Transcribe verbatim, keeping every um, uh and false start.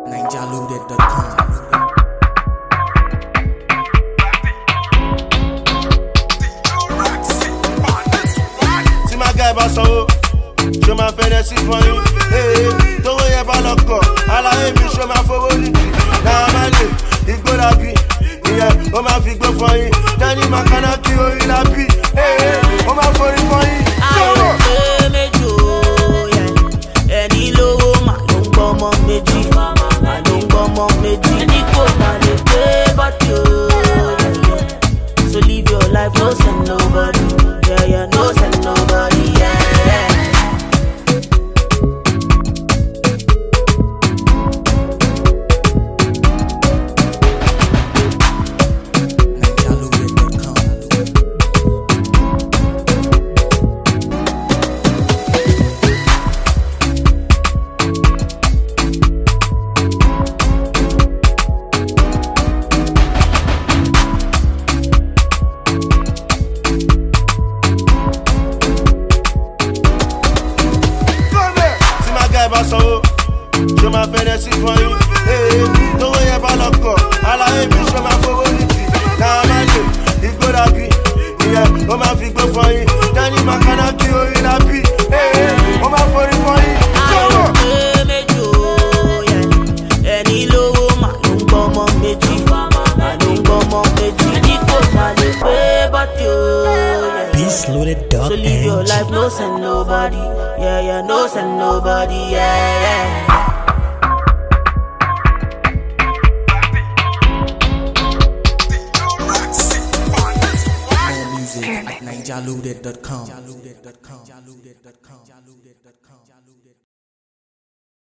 ninja loaded dot com. See my guy Basso, show my fantasy for you. Hey, don't worry about loco. All I aim is show my favori. Now I'm a day, it's gonna be. Yeah, oh my fig go for you. Danny Makana Kyo in a beat. Hey, oh my for it for you. Any low man don't come on meji, man don't come on meji. Any cold man they pay but you. So live your life, no send nobody. Yeah, yeah, no send nobody. Yeah, yeah. Show my fantasy for you. Hey, don't worry about loco. All I aim is show my favorite. Now I'm a day, it's gonna be. Yeah, oh my fig go for you. Danny Makana Kyo in a beat. Hey, oh my for it for you. Any low man don't come on meji, man don't come on meji. Any cold man they pay but you. Beast loaded dot So live your life, no send nobody. Yeah, yeah, no send nobody. Yeah, yeah. ninja loaded dot com.